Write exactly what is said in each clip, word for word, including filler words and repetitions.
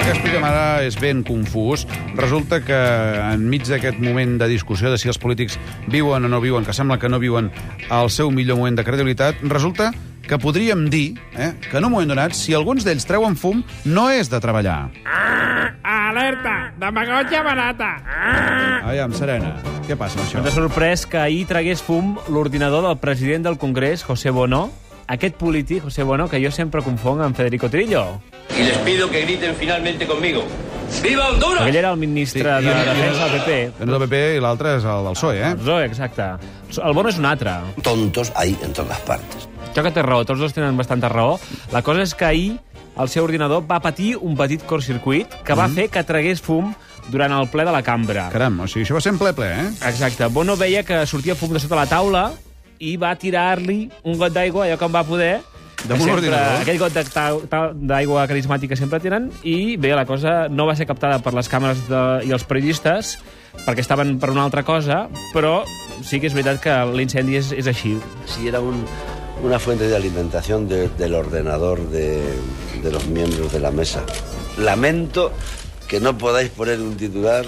que expliquem ara és ben confús. Resulta que enmig d'aquest moment de discussió de si els polítics viuen o no viuen, que sembla que no viuen al seu millor moment de credibilitat, resulta que podríem dir eh, que en un moment donat, si alguns d'ells treuen fum, no és de treballar. Ah, alerta! Demagogia barata! Ah. Aviam, Serena, què passa amb això? Ens ha sorprès que ahir tragués fum l'ordinador del president del Congrés, José Bono, aquest polític, José Bono, que jo sempre confonc amb Federico Trillo. Y les pido que griten finalmente conmigo. ¡Viva Honduras! Aquell era el ministre Sí, de i- Defensa del P P. Un del P P i l'altre és el del P S O E, eh? El P S O E, exacte. El Bono és un altre. Tontos hay en todas partes. Jo que té raó, tots dos tenen bastanta raó. La cosa és que ahir el seu ordinador va patir un petit cortcircuit que va mm. fer que tragués fum durant el ple de la cambra. Caram, o sigui, això va ser en ple ple, eh? Exacte. Bono veia que sortia fum de sota la taula i va tirar-li un got d'aigua, allò que em va poder, Damunt l'ordinador? aquell got de ta- ta- d'aigua carismàtica sempre tenen, i bé, la cosa no va ser captada per les càmeres de, i els periodistes, perquè estaven per una altra cosa, però sí que és veritat que l'incendi és, és així. Si era un, una fuente de alimentación de, del ordenador de, de los miembros de la mesa. Lamento que no podáis poner un titular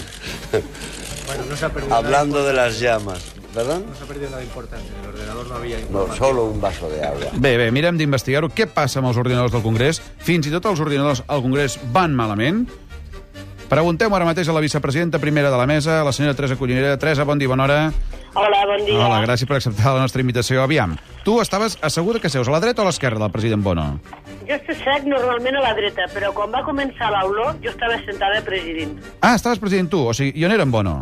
Bueno, no se ha perdido hablando de las llamas. ¿Perdón? No se ha perdido nada importante. En el ordenador no había No, información. solo un vaso de agua. Bé, bé, mirem d'investigar-ho. Què passa amb els ordinadors del Congrés? Fins i tot els ordinadors al Congrés van malament? Preguntem ara mateix a la vicepresidenta primera de la mesa, la senyora Teresa Cullinera. Teresa, bon dia, bona hora. Hola, bon dia. Hola, gràcies per acceptar la nostra invitació. Aviam, tu estaves asseguda que seus a la dreta o a l'esquerra del president Bono? Jo sec normalment a la dreta, però quan va començar l'olor jo estava sentada presidint. Ah, estaves president tu, o sigui, i on era en Bono?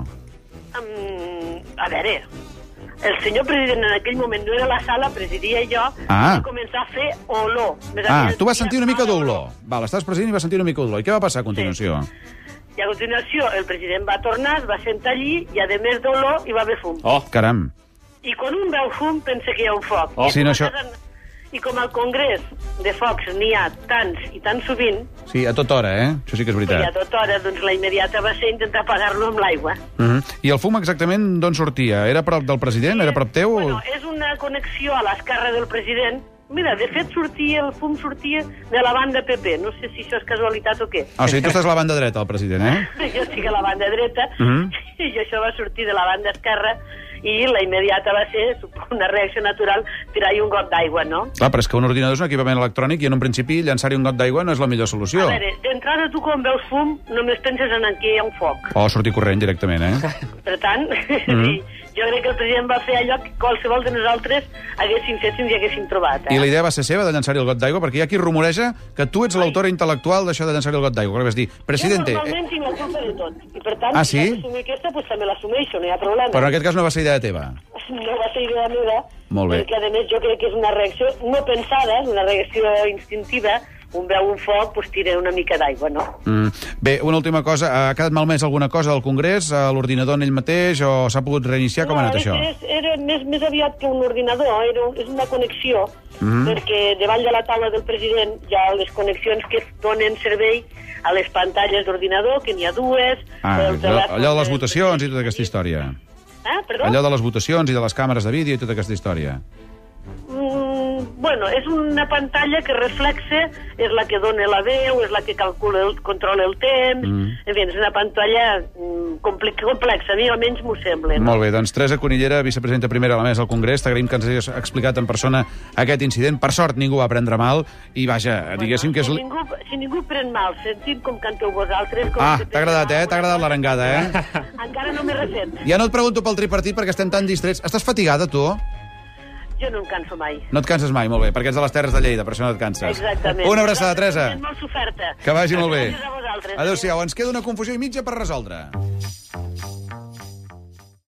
Um, a veure, el senyor president en aquell moment no era a la sala, presidia jo, Ah. i va començar a fer olor. Més Ah, aviat tu vas sentir una mica mala d'olor. Val, estaves president i vas sentir una mica d'olor. I què va passar a continuació? I a continuació el president va tornar, es va sentar allí, i a més d'olor hi va haver fum. Oh, Caram. I quan un veu fum pensa que hi ha un foc. Oh. I, Sí, no, això- I com al Congrés de focs n'hi ha tants i tan sovint, Sí, a tota hora, eh? Això sí que és i a veritat. tota hora, doncs la immediata va ser intentar apagar-lo amb l'aigua. Uh -huh. I el fum exactament d'on sortia? Era prop del president? Era prop teu? Bueno, és una connexió a l'esquerra del president. Mira, de fet, sortia, el fum sortia de la banda P P. No sé si això és casualitat o què. Ah, o sigui, tu estàs a la banda dreta del president, eh? Jo estic a la banda dreta, Uh -huh. i això va sortir de la banda esquerra, i la immediata va ser, suposo, una reacció natural, tirar-hi un got d'aigua, no? Clar, però és que un ordinador és un equipament electrònic i en un principi llançar-hi un got d'aigua no és la millor A solució. veure, d'entrada tu quan veus fum només penses en què hi ha un foc. O sortir corrent directament, eh? Per tant, Mhm. sí, jo crec que el president va fer allò que qualsevol de nosaltres haguéssim fet si ens hi haguéssim trobat. Eh? I la idea va ser seva de llançar-hi el got d'aigua, perquè hi ha qui rumoreja que tu ets l'autora intel·lectual d'això de llançar-hi el got d'aigua. Que vas dir, presidente... Jo eh, normalment tinc la culpa de tot. I per tant, Ah, si sí? has d'assumir aquesta, doncs també l'assumeixo, no hi ha problema. Però en aquest cas no va ser idea teva. No va ser idea meva, Molt bé. perquè a més jo crec que és una reacció no pensada, és una reacció instintiva. Un veu un foc, doncs tira una mica d'aigua, no? Mm. Bé, una última cosa. Ha quedat malmès alguna cosa del Congrés, a l'ordinador en ell mateix, o s'ha pogut reiniciar? Com ha anat és, això? És, era més, més aviat que un ordinador, era, un- és una connexió, Mhm. perquè davall de la taula del president hi ha les connexions que donen servei a les pantalles d'ordinador, que n'hi ha dues. Ah, el allò, telèfon allò de les del votacions i tota president. aquesta història. Ah, perdó? Allò de les votacions i de les càmeres de vídeo i tota aquesta història. Mm, bueno, és una pantalla que reflexa, és la que dona la veu, és la que calcula, el, controla el temps, Mm. en fi, és una pantalla mm, compli- complexa, a mi almenys m'ho sembla. No? Molt bé, doncs Teresa Conillera, vicepresidenta primera a la mesa del Congrés, t'agraïm que ens hagis explicat en persona aquest incident. Per sort, ningú va prendre mal i, vaja, diguéssim que és... Si ningú, si ningú pren mal, sentint com canteu vosaltres... Com Ah, que t'ha agradat, eh? T'ha agradat l'arengada, eh? Encara no m'he refet. Ja no et pregunto pel tripartit perquè estem tan distrets. Estàs fatigada, tu? Jo no em canso mai. No et canses mai, molt bé, perquè ets de les Terres de Lleida, per això no et canses. Exactament. Una abraçada, Teresa. Molt soferta. Que vagi molt bé. Gràcies a vosaltres. Adéu-siau, ens queda una confusió i mitja per resoldre.